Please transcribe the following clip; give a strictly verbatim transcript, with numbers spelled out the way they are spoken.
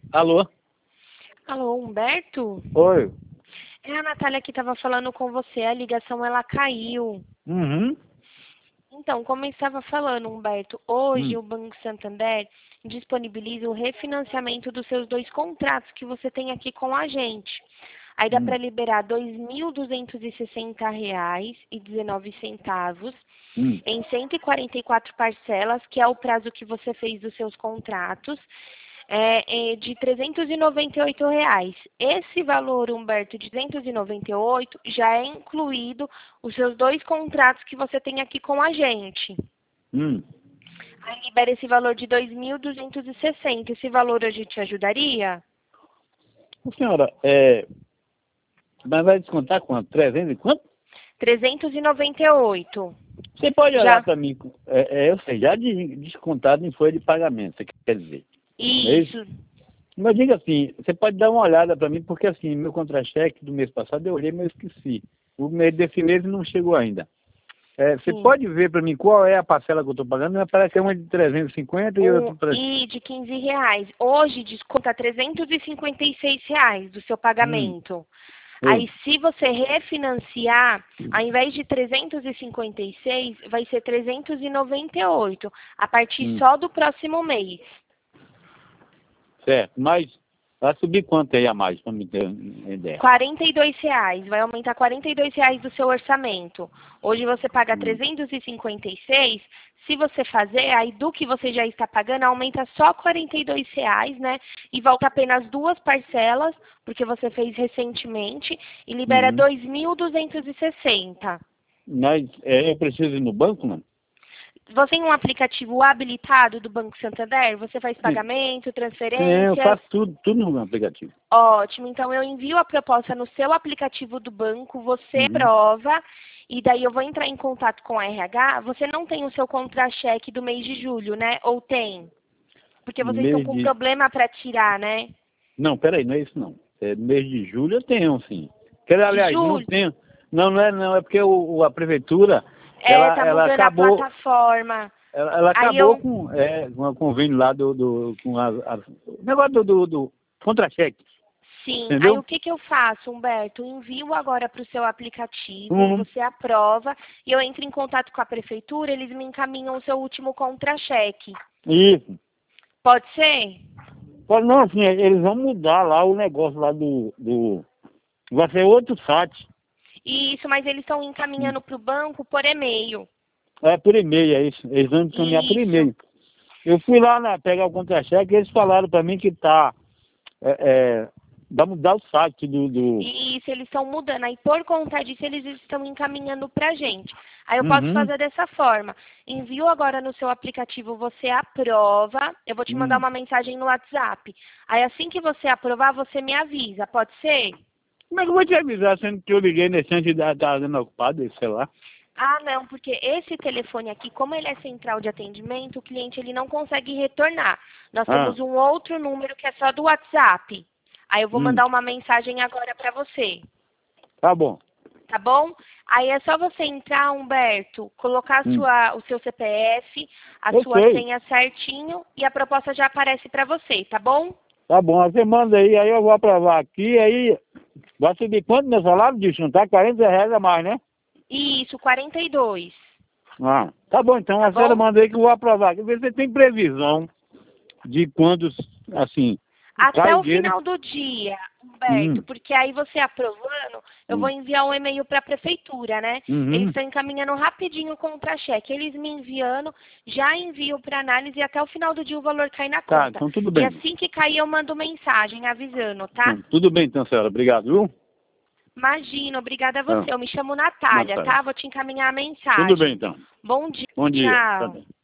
Alô? Alô, Humberto? Oi. É a Natália que estava falando com você, a ligação ela caiu. Uhum. Então, como eu estava falando, Humberto, hoje Hum. o Banco Santander disponibiliza o refinanciamento dos seus dois contratos que você tem aqui com a gente. Aí dá Hum. para liberar dois mil duzentos e sessenta reais e dezenove centavos Hum. em cento e quarenta e quatro parcelas, que é o prazo que você fez dos seus contratos. É, é de trezentos e noventa e oito reais. Esse valor, Humberto, de trezentos e noventa e oito, já é incluído os seus dois contratos que você tem aqui com a gente. Hum. Aí libera esse valor de dois mil duzentos e sessenta. Esse valor a gente ajudaria? Senhora, é... mas vai descontar quanto? trezentos e quanto? trezentos e noventa e oito. Você pode olhar Já? para mim, é, é, eu sei, já de- descontado em folha de pagamento, você quer dizer. Não é isso? Isso. Mas diga assim, você pode dar uma olhada para mim, porque assim, meu contra-cheque do mês passado eu olhei, mas eu esqueci. O mês desse mês não chegou ainda. É, você Sim. pode ver para mim qual é a parcela que eu estou pagando? Me parece que é uma de trezentos e cinquenta e Um, outra para... e de quinze reais. Hoje desconta trezentos e cinquenta e seis reais do seu Hum. pagamento. Oi. Aí, se você refinanciar, ao invés de trezentos e cinquenta e seis, vai ser trezentos e noventa e oito, a partir Hum. só do próximo mês. Certo, mas vai subir quanto aí a mais, para me ter uma ideia? quarenta e dois reais, vai aumentar quarenta e dois reais do seu orçamento. Hoje você paga Hum. trezentos e cinquenta e seis, se você fazer, aí do que você já está pagando, aumenta só quarenta e dois reais, né? E volta apenas duas parcelas, porque você fez recentemente, e libera Uhum. dois mil duzentos e sessenta. Mas é, eu preciso ir no banco, mano? Você tem um aplicativo habilitado do Banco Santander? Você faz Sim. pagamento, Sim, eu transferências? faço tudo, tudo no aplicativo. Ótimo. Então, eu envio a proposta no seu aplicativo do banco, você Uhum. prova, e daí eu vou entrar em contato com a R H. Você não tem o seu contra-cheque do mês de julho, né? Ou tem? Porque vocês estão Mês com de... problema para tirar, né? Não, peraí, não é isso não. É mês de julho eu tenho, sim. Quer, De aliás, não julho? tenho. Não, não é não, é porque o, o- a prefeitura, É, ela, tá ela mudando a acabou, plataforma. ela, ela Aí acabou eu com, é, com o convênio lá do, do com a, a- o negócio do, do, do contra-cheque, Sim, aí entendeu? o que, que eu faço, Humberto? Envio agora para o seu aplicativo, Uhum. você aprova, e eu entro em contato com a prefeitura, eles me encaminham o seu último contra-cheque. Isso. Pode ser? Pode não, assim, eles vão mudar lá o negócio lá do, do... Vai ser outro site. Isso, mas eles estão encaminhando para o banco por e-mail. É por e-mail, é isso. Eles vão encaminhar por Isso. e-mail. Eu fui lá na, pegar o contra-cheque e eles falaram para mim que tá... É, é, vai mudar o site do... do... Isso, eles estão mudando. Aí, por conta disso, eles estão encaminhando para a gente. Aí, eu posso Uhum. fazer dessa forma. Envio agora no seu aplicativo, você aprova. Eu vou te mandar Hum. uma mensagem no WhatsApp. Aí, assim que você aprovar, você me avisa. Pode ser? Como é que eu vou te avisar, sendo que eu liguei nesse antes de estar dando ocupado, sei lá. Ah, não, porque esse telefone aqui, como ele é central de atendimento, o cliente ele não consegue retornar. Nós Ah, temos um outro número que é só do WhatsApp. Aí eu vou hum. mandar uma mensagem agora para você, Tá bom. tá bom? Aí é só você entrar, Humberto, colocar a Hum. sua, o seu C P F, a Eu sua sei. senha certinho e a proposta já aparece para você, tá bom? Tá bom, você manda aí, aí eu vou aprovar aqui, aí vai subir quanto meu salário, bicho? Não tá quarenta reais a mais, né? Isso, quarenta e dois, Ah, tá bom, então tá a senhora bom? manda aí que eu vou aprovar. Quer ver se você tem previsão de quando, assim, Até cai o o dinheiro. final do dia, Humberto, Hum, porque aí você aprovando, eu vou hum, enviar um e-mail para a prefeitura, né? Eles uhum. estão encaminhando rapidinho o contra-cheque. Eles me enviando, já envio para análise e até o final do dia o valor cai na Tá, conta. então tudo E bem. assim que cair, eu mando mensagem avisando, tá? Então, tudo bem então, senhora. Obrigado, viu? Imagina, obrigada a Ah, você. Eu me chamo Natália, Natália. tá? Vou te encaminhar a Tudo bem mensagem. então. Bom dia, Bom dia. Tá tchau. bem.